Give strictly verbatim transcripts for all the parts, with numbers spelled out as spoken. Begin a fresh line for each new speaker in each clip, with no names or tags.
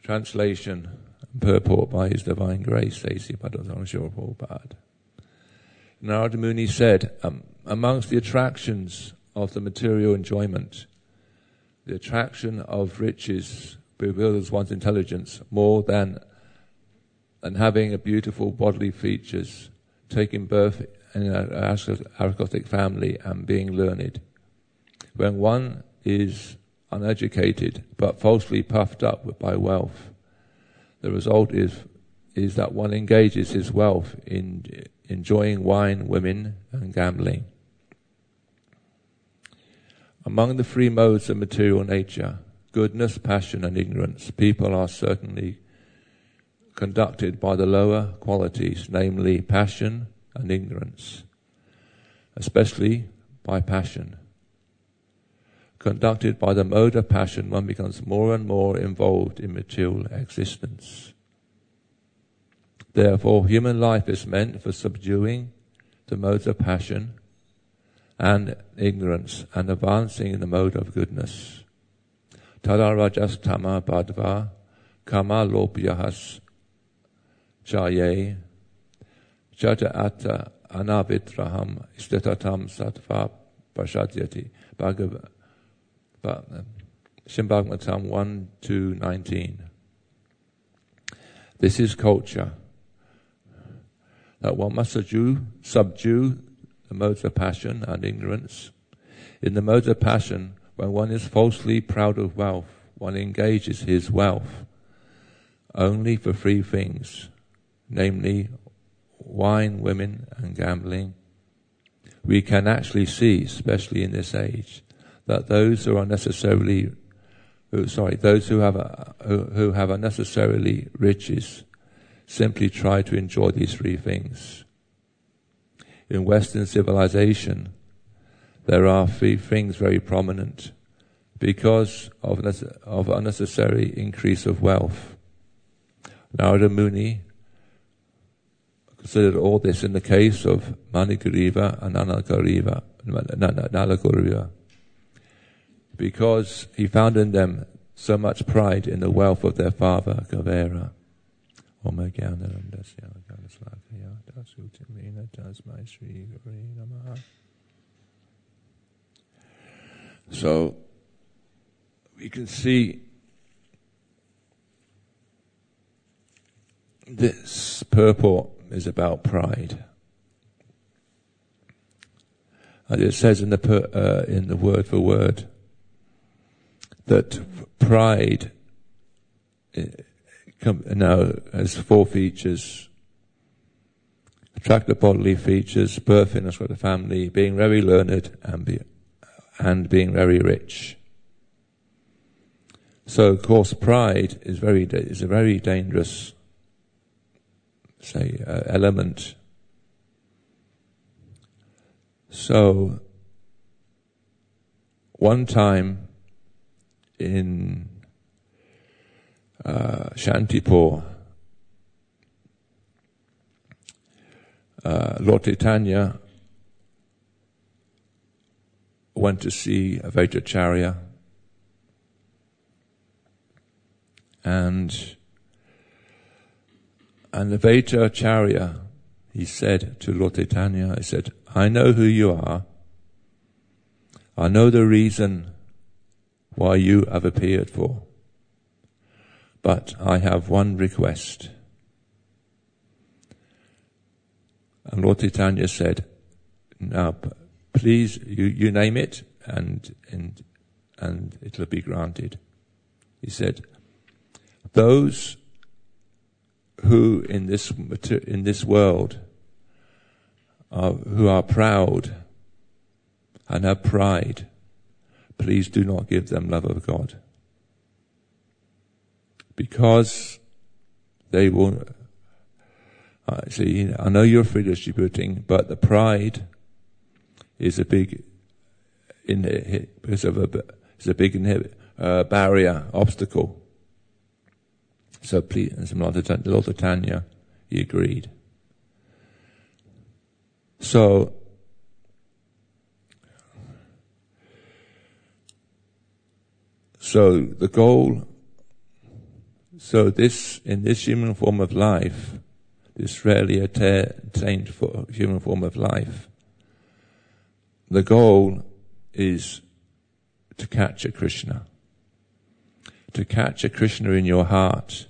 Translation and purport by His Divine Grace, A C Padasana Prabhupada. Narada Muni said, um, amongst the attractions of the material enjoyment, the attraction of riches bewilders one's intelligence more than, than having a beautiful bodily features, taking birth in an aristocratic family and being learned. When one is uneducated but falsely puffed up by wealth, the result is is that one engages his wealth in enjoying wine, women, and gambling. Among the three modes of material nature, goodness, passion, and ignorance, people are certainly conducted by the lower qualities, namely passion and ignorance, especially by passion. Conducted by the mode of passion, one becomes more and more involved in material existence. Therefore, human life is meant for subduing the modes of passion and ignorance and advancing in the mode of goodness. Tada rajas tama badva kama lopyahas chaye jata atta anavitraham istitatam sattva pashadyati. Bhagav Shimbhagavatam one two nineteen. This is culture, that one must subdue, subdue the modes of passion and ignorance. In the modes of passion, when one is falsely proud of wealth, one engages his wealth only for three things, namely wine, women, and gambling. We can actually see, especially in this age, that those who are necessarily, who, sorry, those who have a, who, who have unnecessarily riches simply try to enjoy these three things. In Western civilization, there are three things very prominent because of, of unnecessary increase of wealth. Narada Muni considered all this in the case of Manigariva and Nalagariva, Nalagariva, because he found in them so much pride in the wealth of their father, Kavera. So we can see this purport is about pride. And it says in the per, uh, in the word for word that pride uh, come, now has four features: attractive bodily features, birth in a family, being very learned, and be, and being very rich. So, of course, pride is very is a very dangerous, say, uh, element. So, one time in uh, Shantipur, uh, Lord Chaitanya went to see Advaitacharya, and and Advaitacharya, he said to Lord Chaitanya, he said, I know who you are. I know the reason why you have appeared for. But I have one request. And Lord Chaitanya said, now please, you, you name it, and, and, and it'll be granted. He said, those who in this, in this world are, who are proud and have pride, please do not give them love of God. Because they will, uh, see, I know you're free distributing, but the pride is a big, in, because of a, is a big inhib, uh, barrier, obstacle. So please, and Lord Chaitanya, he agreed. So, so the goal, So this, in this human form of life, this rarely attained human form of life, the goal is to catch a Krishna. To catch a Krishna in your heart.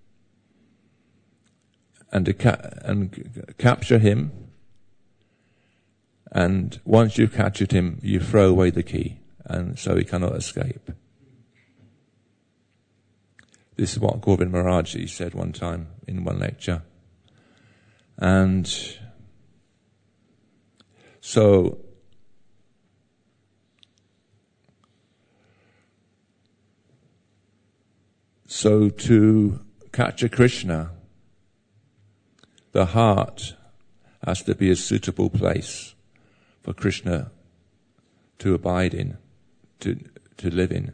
And to ca- and capture him. And once you've captured him, you throw away the key. And so he cannot escape. This is what Govind Maharaj said one time in one lecture. And so so to catch a Krishna, the heart has to be a suitable place for Krishna to abide in, to to live in.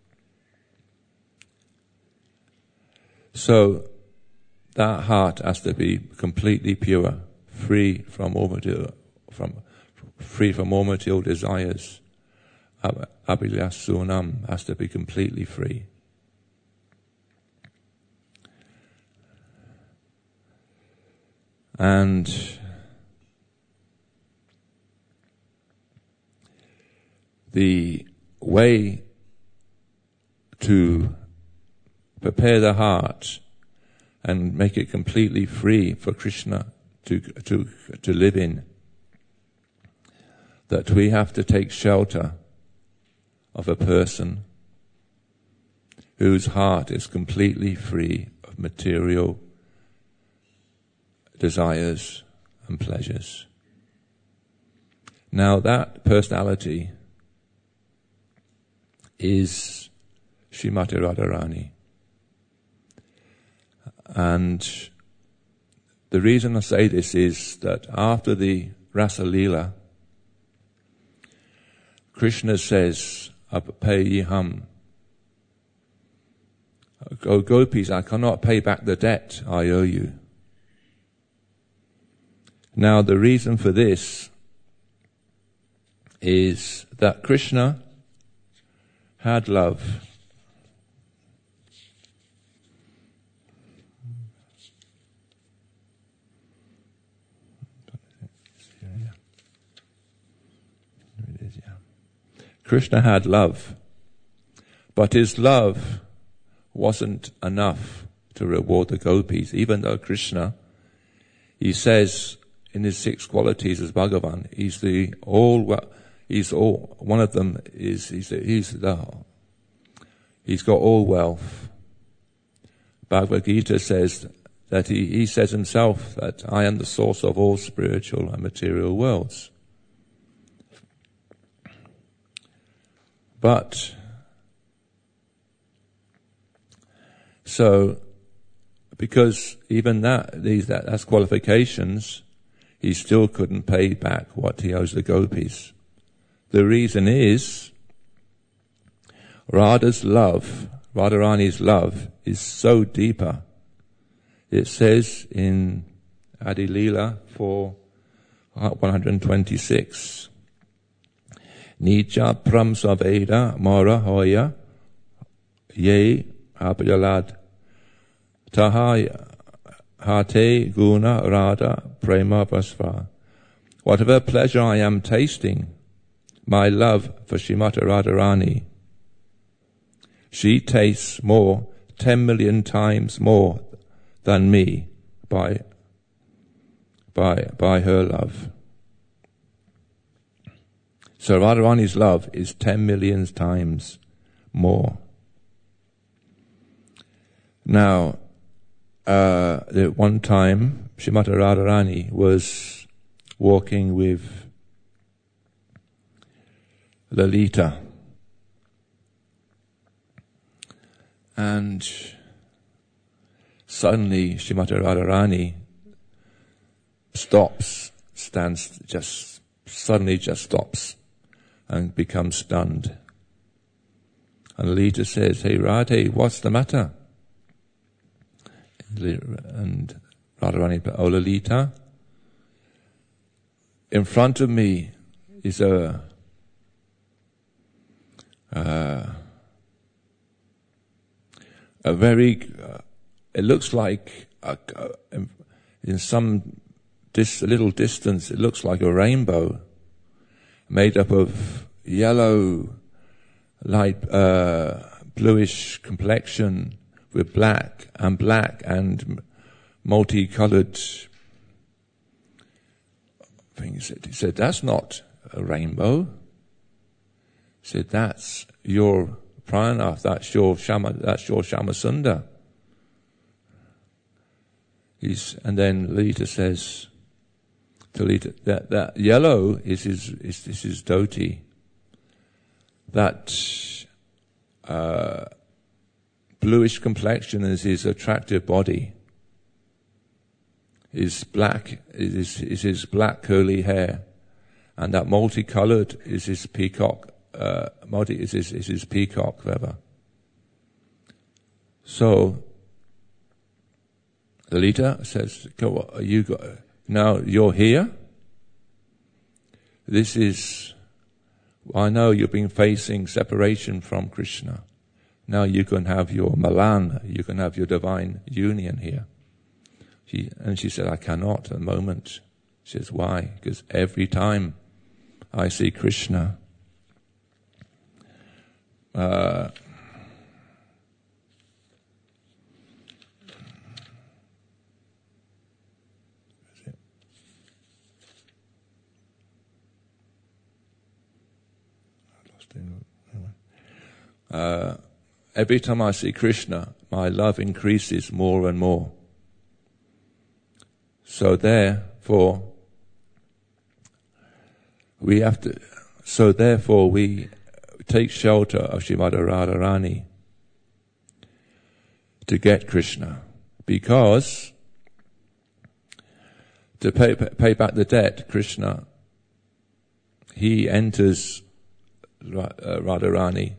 So that heart has to be completely pure, free from all material, from free from all material desires. Abhilasunam has to be completely free. And the way to prepare the heart and make it completely free for Krishna to to to live in, that we have to take shelter of a person whose heart is completely free of material desires and pleasures. Now that personality is Srimati Radharani. And the reason I say this is that after the Rasa Leela, Krishna says, Apapayiham, O gopis, I cannot pay back the debt I owe you. Now the reason for this is that Krishna had love. Krishna had love, but his love wasn't enough to reward the gopis, even though Krishna, he says in his six qualities as Bhagavan, he's the all, he's all, one of them is, he's, the, he's the, he's got all wealth. Bhagavad Gita says that he, he says himself that I am the source of all spiritual and material worlds. But, so, because even that, these, that, that's qualifications, he still couldn't pay back what he owes the gopis. The reason is, Radha's love, Radharani's love, is so deeper. It says in Adi Leela four one twenty-six, Nija pramsa veda mara hoya ye abhyalad tahaya hate guna radha prema vasva. Whatever pleasure I am tasting, my love for Srimati Radharani, she tastes more, ten million times more than me by by by her love. So Radharani's love is ten million times more. Now, uh, at one time, Srimati Radharani was walking with Lalita. And suddenly Srimati Radharani stops, stands, just suddenly just stops and becomes stunned. And Lalita says, hey Radhe, what's the matter? And Radharani, oh Lalita, in front of me is a uh, a very uh, it looks like a, a, in some dis, a little distance, it looks like a rainbow made up of yellow, light, uh, bluish complexion with black and black and multicolored things. He said, that's not a rainbow. He said, that's your Pranath, that's your Shama, that's your Shamasunda. He's, and then Lita says to Lita that, that yellow is his, is, is his dhoti. That, uh, bluish complexion is his attractive body. His black is, is his black curly hair. And that multicolored is his peacock, uh, multi is his, is his peacock feather. So, Lita says, you got, now you're here. This is, I know you've been facing separation from Krishna. Now you can have your Milan, you can have your divine union here. She, and she said, I cannot at the moment. She says, why? Because every time I see Krishna, uh, Uh, every time I see Krishna, my love increases more and more. So therefore, we have to, so therefore we take shelter of Srimati Radharani to get Krishna. Because to pay, pay back the debt, Krishna, he enters uh, Radharani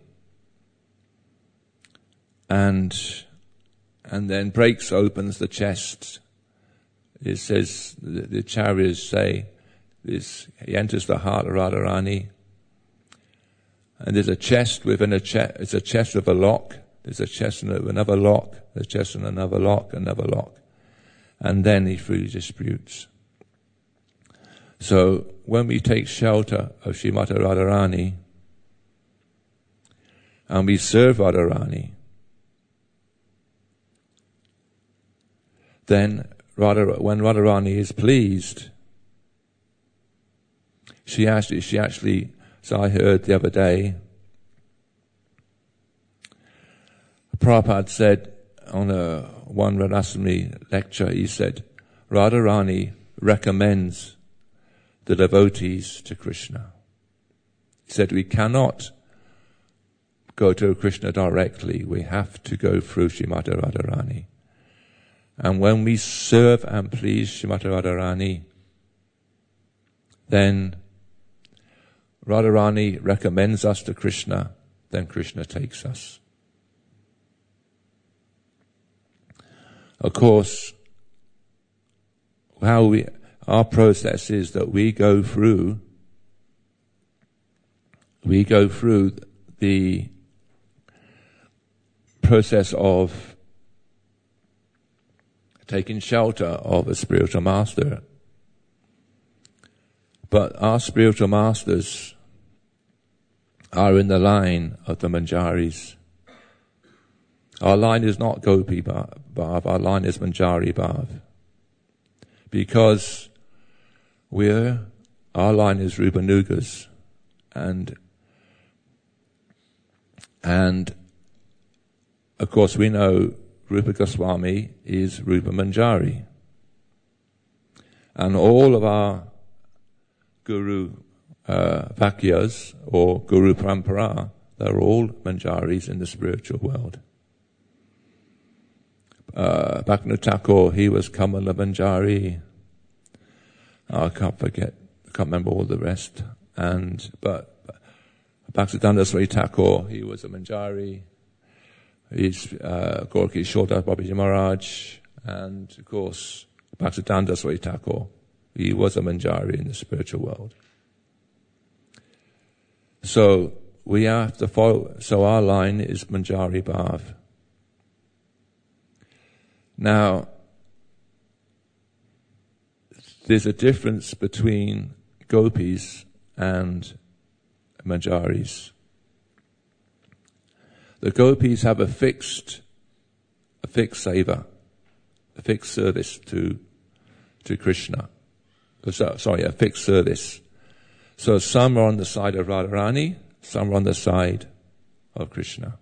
and and then breaks, opens the chest. It says, the, the Acharyas say, this, he enters the heart of Radharani, and there's a chest within a chest, it's a chest with a lock, there's a chest and another lock, there's a chest and another lock, another lock. And then he freely disputes. So, when we take shelter of Srimati Radharani, and we serve Radharani, then Radha, when Radharani is pleased, she actually, she actually, so I heard the other day, Prabhupada said on a one Radhaswami lecture, he said, Radharani recommends the devotees to Krishna. He said, we cannot go to Krishna directly, we have to go through Srimati Radharani. And when we serve and please Srimati Radharani, then Radharani recommends us to Krishna, then Krishna takes us. Of course, how we, our process is that we go through, we go through the process of taking shelter of a spiritual master. But our spiritual masters are in the line of the Manjaris. Our line is not Gopi Bhav, our line is Manjari Bhav. Because we're, our line is Rupanugas, and, and, of course we know Rupa Goswami is Rupa Manjari. And all of our Guru uh, Vakyas or Guru Parampara, they're all Manjaris in the spiritual world. Uh, Bhaktivinoda Thakur, he was Kamala Manjari. I can't forget, I can't remember all the rest. And, but, Bhaktivedanta Swami Thakur, he was a Manjari. He's, uh, Gorky Shodas Babaji Maharaj, and of course, Bhaktivedanta Swami Thakur. He was a Manjari in the spiritual world. So, we have to follow, so our line is Manjari Bhav. Now, there's a difference between gopis and manjaris. The gopis have a fixed, a fixed seva, a fixed service to, to Krishna. So, sorry, a fixed service. So some are on the side of Radharani, some are on the side of Krishna.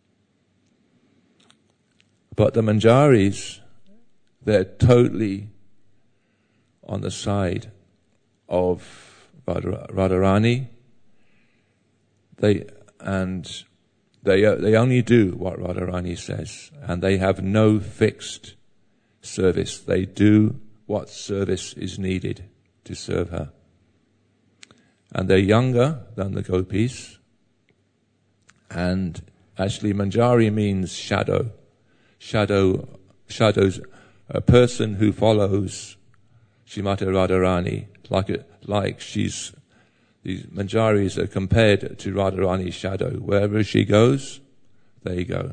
But the manjaris, they're totally on the side of Radharani. They and they they only do what Radharani says, and they have no fixed service. They do what service is needed to serve her. And they're younger than the gopis. And actually, manjari means shadow. Shadow, shadows, a person who follows Srimati Radharani, like a, like she's, these manjaris are compared to Radharani's shadow. Wherever she goes, they go.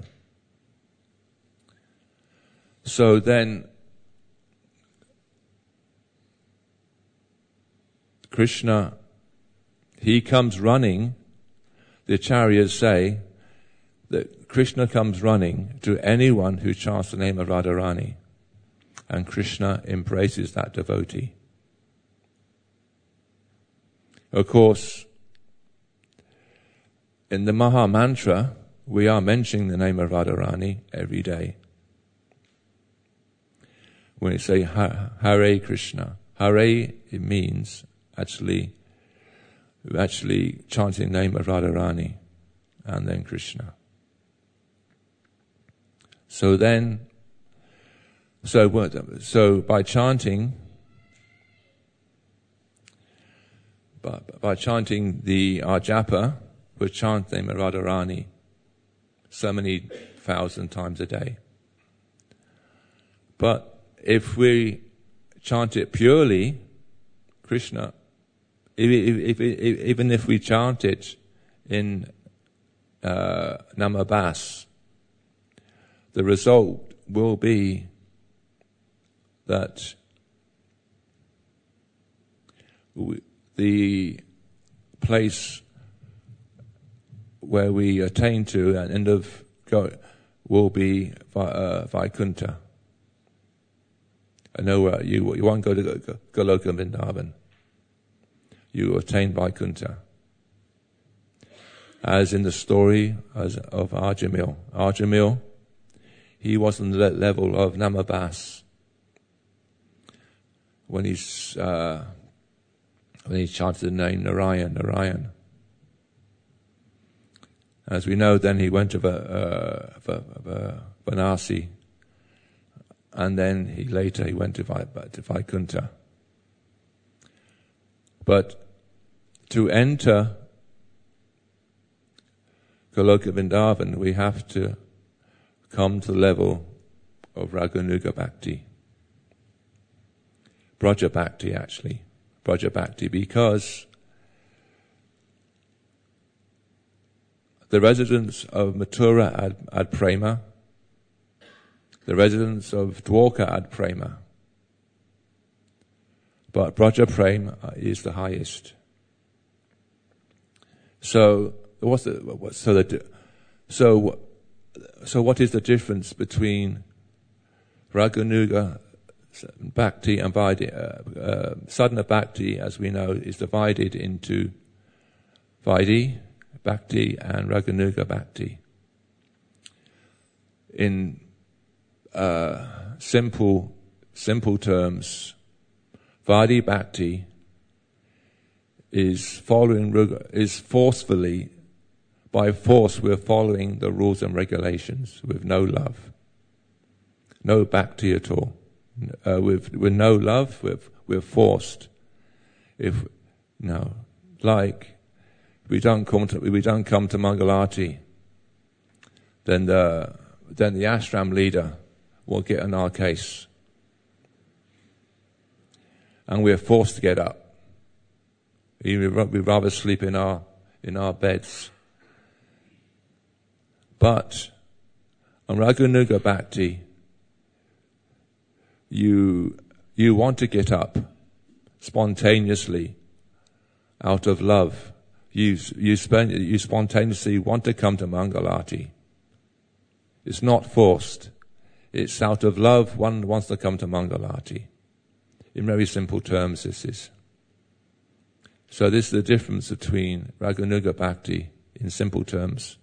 So then, Krishna, he comes running. The acharyas say that Krishna comes running to anyone who chants the name of Radharani, and Krishna embraces that devotee. Of course, in the Maha Mantra, we are mentioning the name of Radharani every day. When we say Hare Krishna, Hare, it means actually, actually chanting the name of Radharani and then Krishna. So then, so so by chanting, by, by chanting the our japa, we chant the name of Radharani so many thousand times a day. But if we chant it purely, Krishna, if, if, if, even if we chant it in uh, Namabas, the result will be that we, the place where we attain to at the end of go will be uh, Vaikuntha. I know uh, you you won't go to Goloka Vrindavan. You attain Vaikuntha. As in the story as of Ajamil. Ajamil, he was on the level of Namabas when he's uh, when he chanted the name Narayan, Narayan. As we know, then he went to uh, Varanasi, and then he later he went to, to Vaikuntha. But to enter Goloka Vrindavan, we have to come to the level of Raganuga Bhakti. Braja Bhakti, actually. Braja Bhakti, because the residents of Mathura had, had prema, the residents of Dwarka had prema, but Braja Prema is the highest. So what's the so the so so what is the difference between Raganuga Bhakti and Vaidhi? Uh, uh, Sadhana Bhakti, as we know, is divided into Vaidhi Bhakti and Raganuga Bhakti. In uh, simple simple terms, Vaidhi Bhakti is following, is forcefully, by force we're following the rules and regulations with no love. No Bhakti at all. Uh, with, with no love, we're, we're forced. If, no, like, we don't come to, we don't come to Mangalati, then the, then the ashram leader will get on our case. And we're forced to get up. We'd rather sleep in our in our beds. But on Raganuga Bhakti, you you want to get up spontaneously out of love. You you, spend, you spontaneously want to come to Mangalarti. It's not forced. It's out of love one wants to come to Mangalarti. In very simple terms, this is. So this is the difference between Raganuga Bhakti, in simple terms,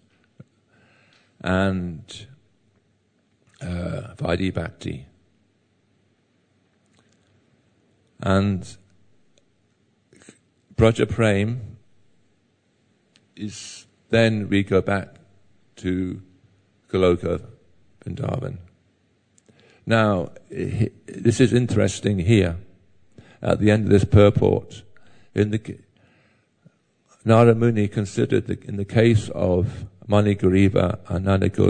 and uh, Vaidhi Bhakti. And Braja Prem is, then we go back to Goloka Vrindavan. Now, this is interesting here, at the end of this purport. In the Narada Muni considered that in the case of Manigariva and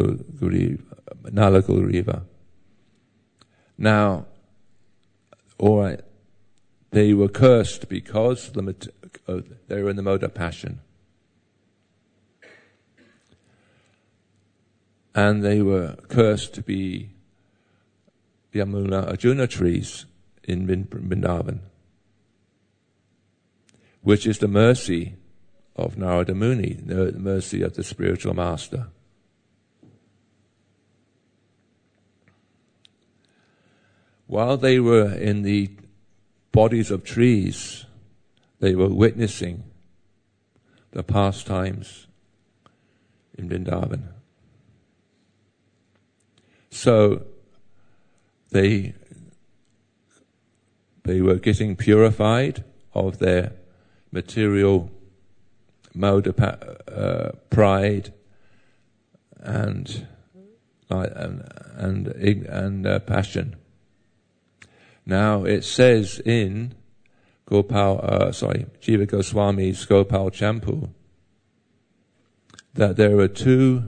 Nalagariva, now, all right, they were cursed because the, uh, they were in the mode of passion. And they were cursed to be Yamuna Arjuna trees in Vrindavan, which is the mercy of Narada Muni, the mercy of the spiritual master. While they were in the bodies of trees, they were witnessing the pastimes in Vrindavan. So they they were getting purified of their material mode of uh, pride and and and and uh, passion. Now it says in Gopal, uh, sorry, Jiva Goswami's Gopal Champu that there are two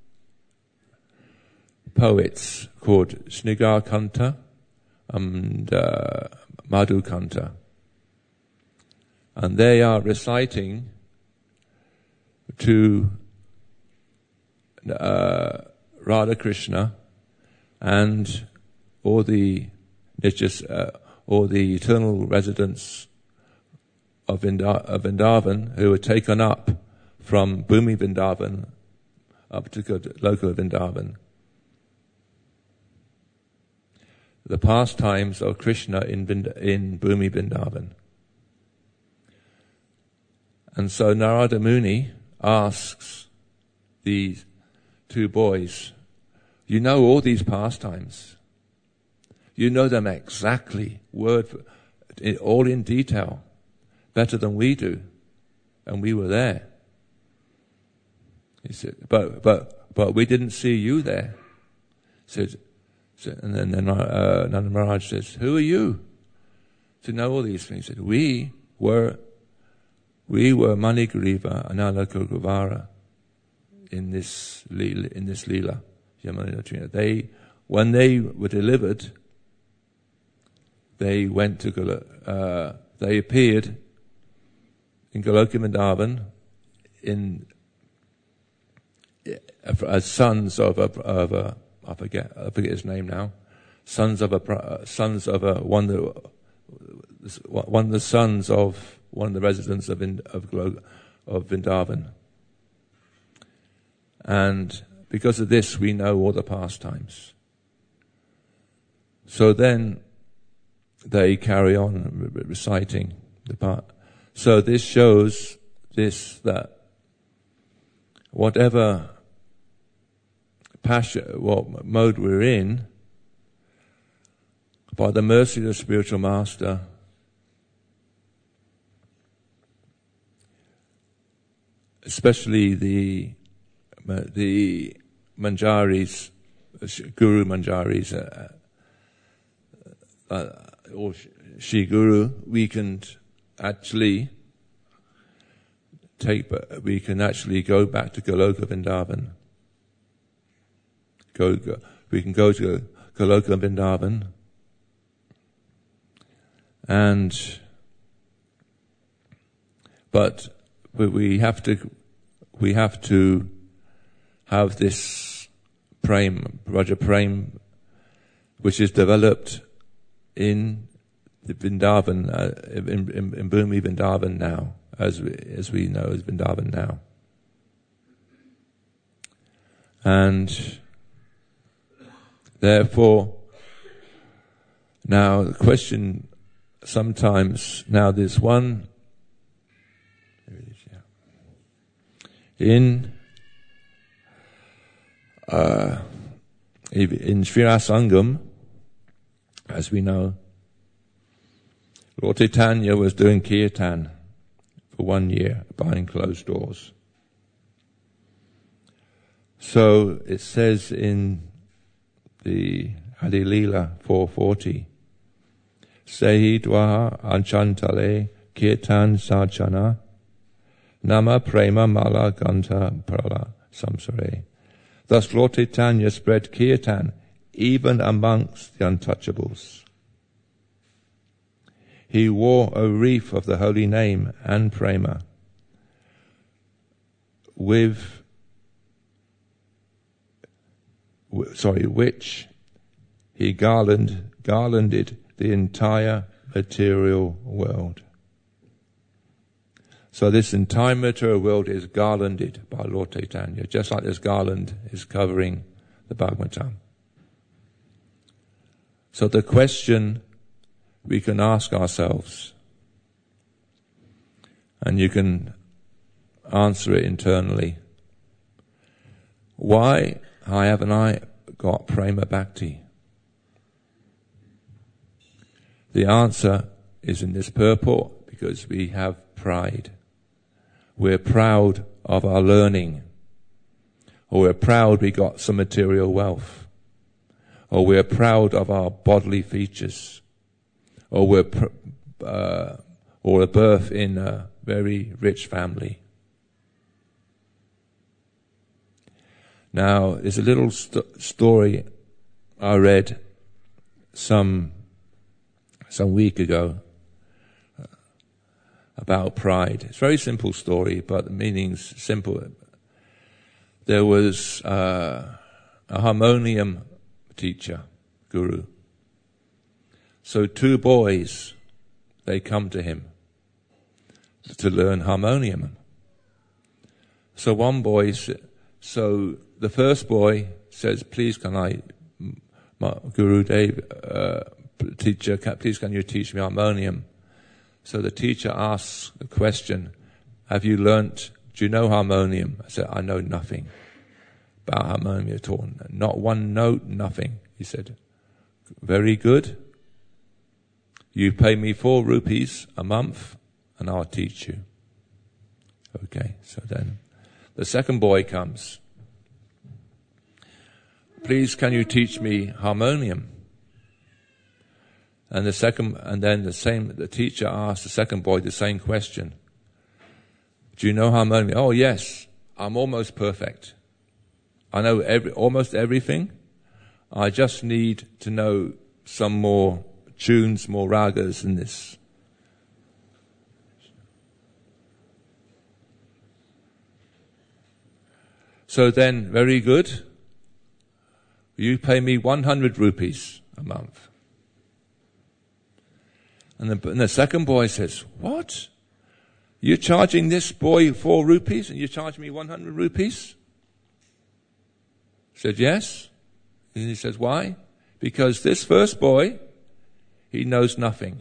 poets called Snigarkanta and uh, Madhukanta, and they are reciting to uh, Radha Krishna and all the nityas, uh, all the eternal residents of, Vinda- of Vrindavan who were taken up from Bhumi Vrindavan up to local Vrindavan. The pastimes of Krishna in Vind- in Bhumi Vrindavan. And so Narada Muni asks these two boys, you know all these pastimes. You know them exactly, word for, all in detail, better than we do. And we were there. He said, but, but, but we didn't see you there. He said, so, and then, then uh, Nanda Maharaj says, who are you to know all these things? He said, we were, we were Manigariva and Nalagariva in this Leela, in this Leela. They, when they were delivered, they went to, uh, they appeared in Goloka Vrindavan in, as sons of a, of a, I forget, I forget his name now. Sons of a, sons of a, one of the, one of the sons of one of the residents of, of, of Vrindavan. And because of this, we know all the pastimes. So then they carry on reciting the part. So this shows this, that whatever passion, what mode we're in, by the mercy of the spiritual master, especially the the Manjaris, Guru Manjaris, uh, uh, or Shri Guru, we can actually take, we can actually go back to Goloka Vrindavan. Go, go, we can go to Goloka Vrindavan, and but we have to we have to have this prem, Braja Prem, which is developed in the Vrindavan, uh, in, in, in Bhumi Vrindavan now, as we, as we know as Vrindavan now. And therefore, now the question sometimes, now there's one, in uh, in Srira Sangam, as we know, Lord Chaitanya was doing kirtan for one year behind closed doors. So it says in the Adi Leela four forty, Sehi dwaha anchantale kirtan sajana nama prema mala ganta prala samsare. Thus Lord Chaitanya spread kirtan even amongst the untouchables. He wore a wreath of the holy name and prema, with, sorry, which he garland, garlanded the entire material world. So this entire material world is garlanded by Lord Chaitanya, just like this garland is covering the Bhagavatam. So the question we can ask ourselves, and you can answer it internally, why haven't I got prema bhakti? The answer is in this purport, because we have pride. We're proud of our learning, or we're proud we got some material wealth, or we're proud of our bodily features, or we're pr- uh, or a birth in a very rich family. Now, there's a little st- story I read some some week ago uh, about pride. It's a very simple story, but the meaning's simple. There was uh, a harmonium teacher, guru. So two boys, they come to him to learn harmonium. So one boy, so the first boy says, please can I, my Guru Dev, uh, teacher, please can you teach me harmonium? So the teacher asks a question, have you learnt, do you know harmonium? I said, I know nothing about harmonium at all. Not one note, nothing. He said, very good. You pay me four rupees a month and I'll teach you. Okay, so then the second boy comes. Please can you teach me harmonium? And the second, and then the same, the teacher asked the second boy the same question. Do you know harmonium? Oh yes, I'm almost perfect. I know every, almost everything. I just need to know some more tunes, more ragas in this. So then, very good. You pay me one hundred rupees a month. And the, and the second boy says, what? You're charging this boy four rupees and you charge me one hundred rupees? Said, yes. And he says, why? Because this first boy, he knows nothing.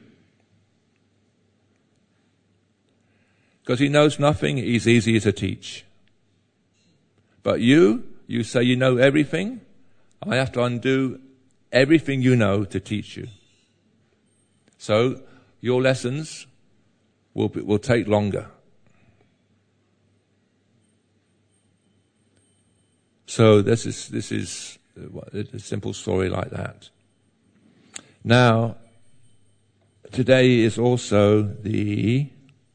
Because he knows nothing, he's easy to teach. But you, you say you know everything. I have to undo everything you know to teach you. So your lessons will be, will take longer. So this is this is a simple story like that. Now, today is also the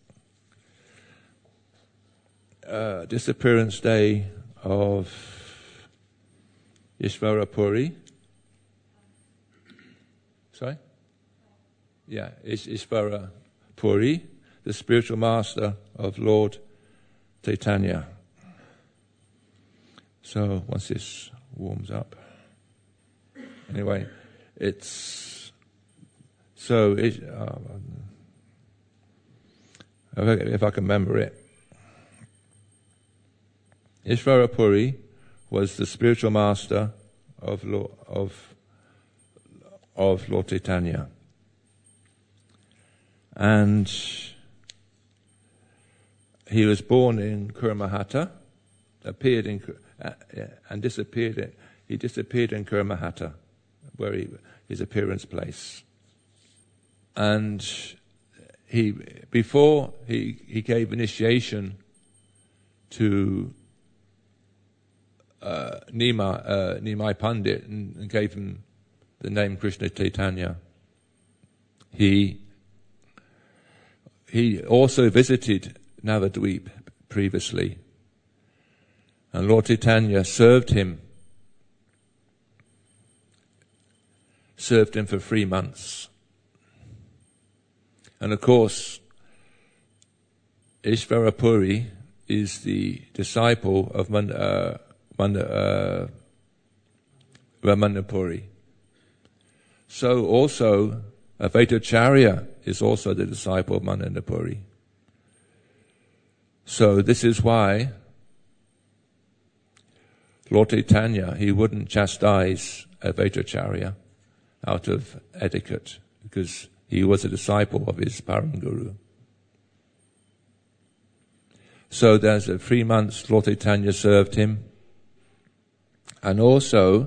uh, disappearance day of Ishvara Puri. Sorry? Yeah, Ish- Ishvara Puri, the spiritual master of Lord Chaitanya. So once this warms up. Anyway, it's So, it, uh, if I can remember it, Ishvarapuri was the spiritual master of Lord, of, of Lord Chaitanya. And he was born in Kurmahatta, appeared in, uh, and disappeared. In, he disappeared in Kurmahatta, where he, his appearance place. And he, before he, he gave initiation to uh, Nima, uh, Nimai Pandit and, and gave him the name Krishna Chaitanya, he he also visited Navadvip previously, and Lord Chaitanya served him, served him for three months. And of course, Ishvarapuri is the disciple of Man, uh, Man, uh, Ramanapuri. So also, Advaitacharya is also the disciple of Manandapuri. So this is why Lord Chaitanya, he wouldn't chastise Advaitacharya out of etiquette, because he was a disciple of his Param Guru. So there's a three months Lord Chaitanya served him. And also,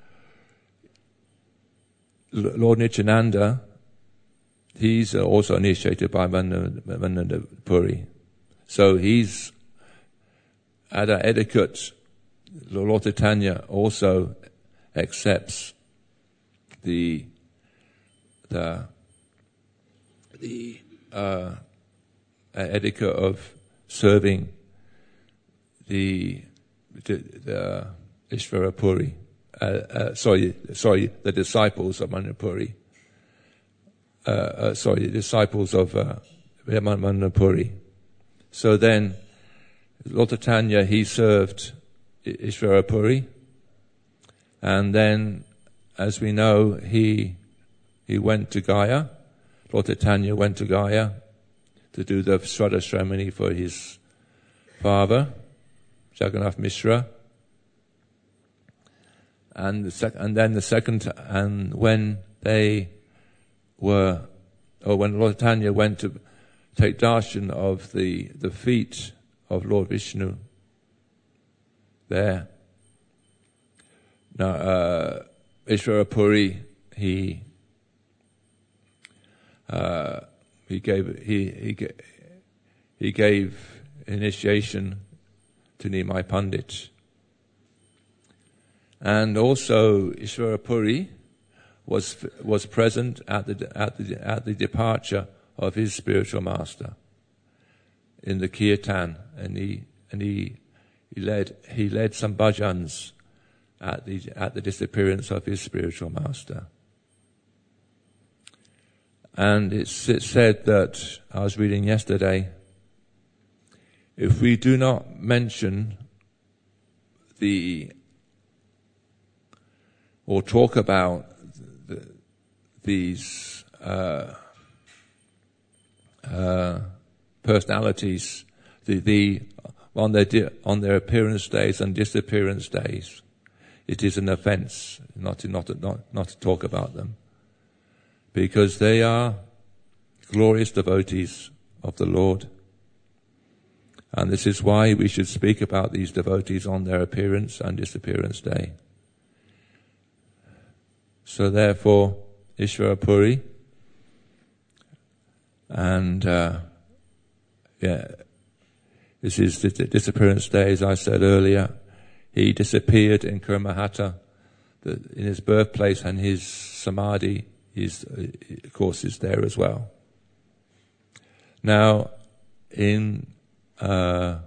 Lord Nityananda, he's also initiated by Manandapuri. So he's, at our etiquette, Lord Chaitanya also accepts the, the, the uh, etiquette of serving the, the, the Ishvarapuri, uh, uh, sorry, sorry, the disciples of Manipuri, uh, uh, sorry, the disciples of uh, Manipuri. So then, Lord Chaitanya, he served Ishvarapuri, and then, as we know, he he went to Gaya. Lord Chaitanya went to Gaya to do the Shraddha ceremony for his father, Jagannath Mishra. And the sec- and then the second, and when they were, or when Lord Chaitanya went to take darshan of the, the feet of Lord Vishnu there. Now, uh, Ishvarapuri, he, uh, he gave, he, he, he gave initiation to Nimai Pandit. And also Ishvarapuri was, was present at the, at the, at the departure of his spiritual master in the kirtan, and he, and he, he led, he led some bhajans at the, at the disappearance of his spiritual master. And it's, it's said that, I was reading yesterday, if we do not mention the, or talk about the, these, uh, uh, personalities, the, the, on their, di- on their appearance days and disappearance days, it is an offense not to, not to, not, not to talk about them, because they are glorious devotees of the Lord. And this is why we should speak about these devotees on their appearance and disappearance day. So therefore, Ishvarapuri, and uh, yeah, this is the disappearance day, as I said earlier. He disappeared in Kurmahatta, the, in his birthplace, and his samadhi, is, of course, is there as well. Now, in uh,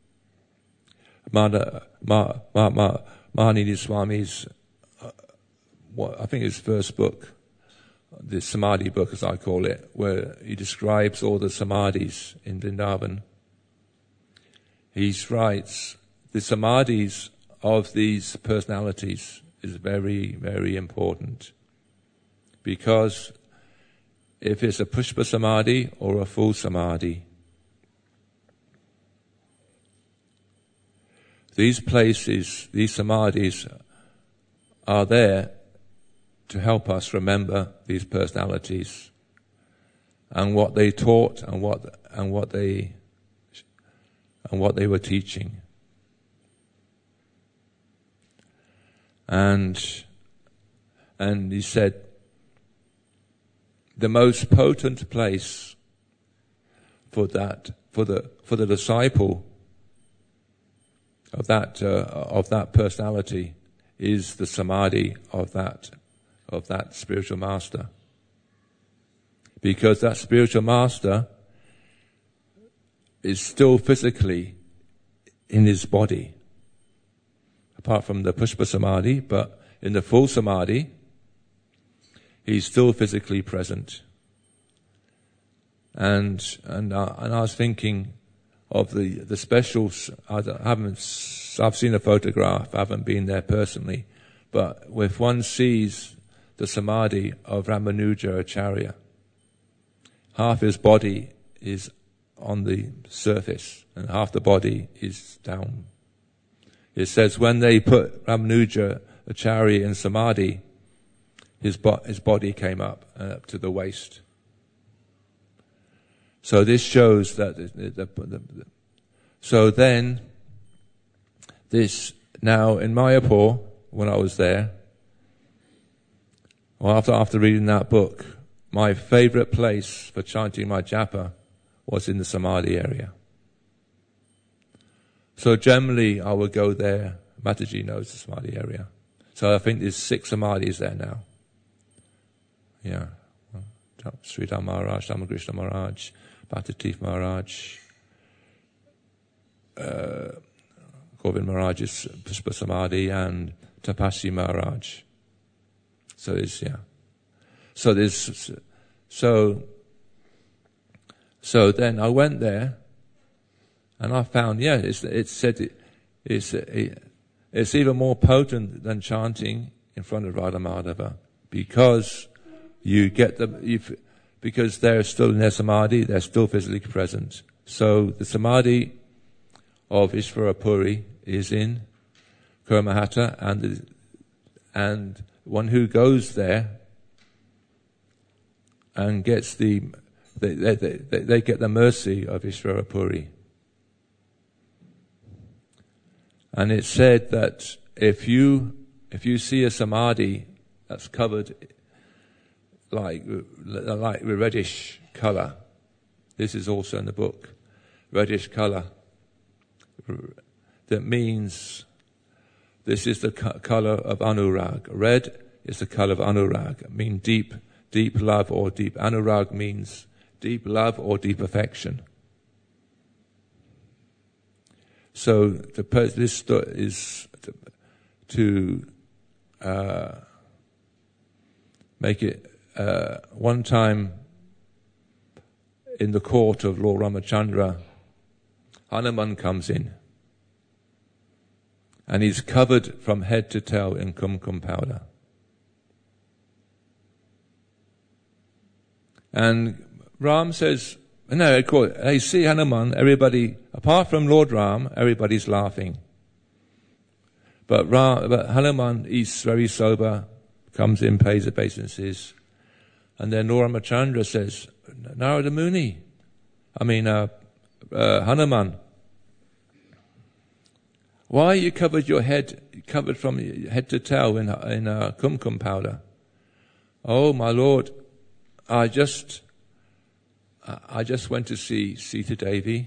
Mada, Ma, Ma, Ma, Mahanidhi Swami's, uh, what, I think his first book, the Samadhi book as I call it, where he describes all the Samadhis in Vrindavan. He writes, the Samadhis of these personalities is very, very important, because if it's a pushpa samadhi or a full samadhi. These places, these samadhis are there to help us remember these personalities and what they taught and what and what they and what they were teaching. And and he said the most potent place for that for the for the disciple of that uh, of that personality is the samadhi of that of that spiritual master, because that spiritual master is still physically in his body, apart from the pushpa samadhi. But in the full samadhi, he's still physically present. And and uh, and I was thinking of the the specials. I haven't. I've seen a photograph. I haven't been there personally, but if one sees the samadhi of Ramanuja Acharya, half his body is on the surface and half the body is down. It says when they put Ramanuja Acharya in samadhi, his bo- his body came up uh, up to the waist. So this shows that the, the, the, the, so then this now in Mayapur, when I was there, well, after after reading that book, my favorite place for chanting my japa was in the samadhi area. So generally I would go there. Mataji knows the samadhi area. So I think there's six samadhis there now. Yeah. Sridhar Maharaj, Ramakrishna Maharaj, Bhattatif Maharaj, uh, Govind Maharaj's Pushpa Samadhi, and Tapasya Maharaj. So there's, yeah. So there's, so, so then I went there and I found, yeah, it's, it said it, it's, it, it's even more potent than chanting in front of Radha Madhava, because you get the, you've, because they're still in their samadhi, they're still physically present. So the samadhi of Ishvara Puri is in Kurmahatta, and the, and one who goes there and gets the, they, they, they, they get the mercy of Ishvara Puri. And it's said that if you, if you see a samadhi that's covered like, like reddish color, this is also in the book, reddish color, that means this is the co- color of anurag. Red is the color of anurag. It means deep, deep love or deep. Anurag means deep love or deep affection. So the, this is to, to uh, make it uh, one time in the court of Lord Ramachandra, Hanuman comes in. And he's covered from head to toe in kumkum powder. And Ram says, no, hey, see Hanuman, everybody, apart from Lord Ram, everybody's laughing. But, Ram, but Hanuman, he's very sober, comes in, pays obeisances. And then Lord Ramachandra says, Narada Muni, I mean, uh, uh, Hanuman, why you covered your head, covered from head to toe in, in uh, kumkum powder? Oh, my Lord, I just, I just went to see Sita Devi,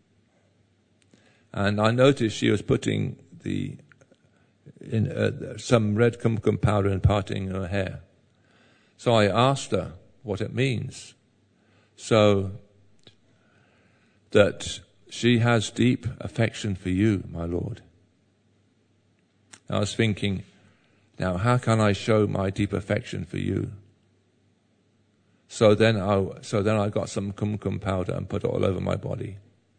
and I noticed she was putting the in uh, some red kumkum powder and parting her hair. So I asked her what it means. So that she has deep affection for you, my Lord. I was thinking, now how can I show my deep affection for you? So then I, so then I got some kumkum powder and put it all over my body.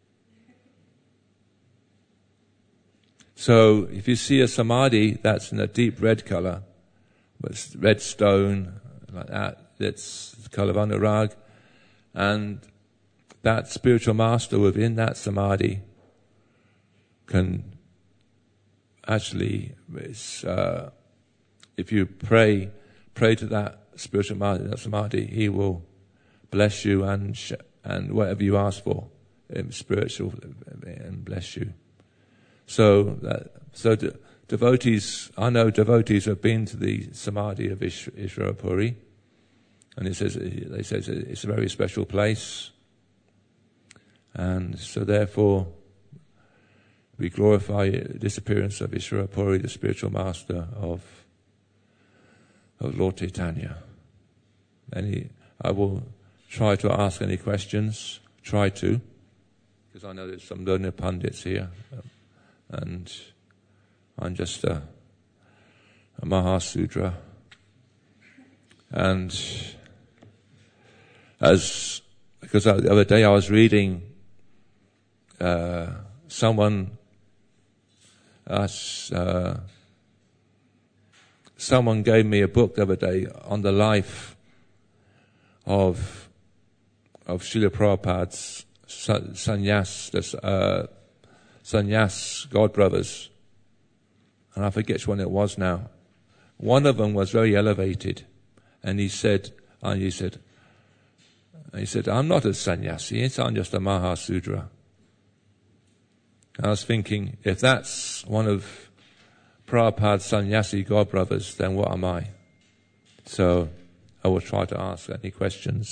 So if you see a samadhi that's in a deep red color, with red stone, like that, that's the colour of anurag, and that spiritual master within that samadhi can actually, uh, if you pray, pray to that spiritual master, that samadhi, he will bless you and sh- and whatever you ask for, um, spiritual, and bless you. So that so de- devotees, I know devotees have been to the samadhi of Ish- Ishwarapuri, and it says they say it's a very special place, and so therefore we glorify the disappearance of Ishwarapuri, the spiritual master of of Lord Chaitanya. Any, I will try to ask any questions, try to, because I know there's some learned pundits here, um, and I'm just a, a Mahasudra. And as, because the other day I was reading, uh, someone, us, uh, someone gave me a book the other day on the life of of Srila Prabhupada's sannyas, the uh, sannyas God brothers, and I forget which one it was now. One of them was very elevated, and he said, and he said, he said, I'm not a sannyasi, I'm just a Mahasudra. And I was thinking, if that's one of Prabhupada's sannyasi God brothers, then what am I? So I will try to ask any questions.